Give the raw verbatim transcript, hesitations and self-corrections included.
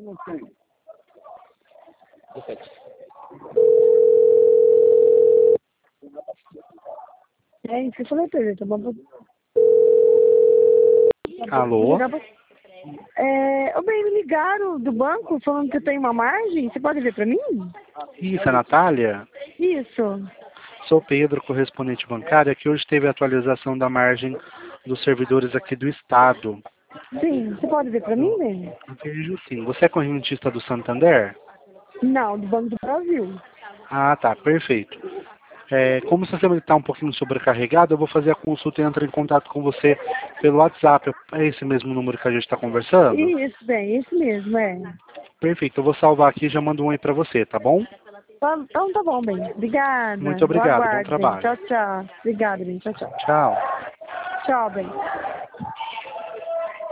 É isso que eu falei pra ele, tá bom? Alô? É, ô bem, me ligaram do banco falando que eu tenho uma margem. Você pode ver pra mim? Isso, é Natália? Isso. Sou Pedro, correspondente bancário, que hoje teve a atualização da margem dos servidores aqui do Estado. Sim, você pode ver pra mim, bem? Vejo sim. Você é correntista do Santander? Não, do Banco do Brasil. Ah, tá, perfeito. É, como o sistema está um pouquinho sobrecarregado, eu vou fazer a consulta e entrar em contato com você pelo WhatsApp. É esse mesmo número que a gente está conversando? Isso, bem, esse mesmo, é. Perfeito, eu vou salvar aqui e já mando um aí para você, tá bom? Tá- Então tá bom, bem. Obrigada. Muito Eu obrigado, bom aguardo, bem. trabalho. Tchau, tchau. Obrigada, bem. Tchau, tchau. Tchau. Tchau, bem.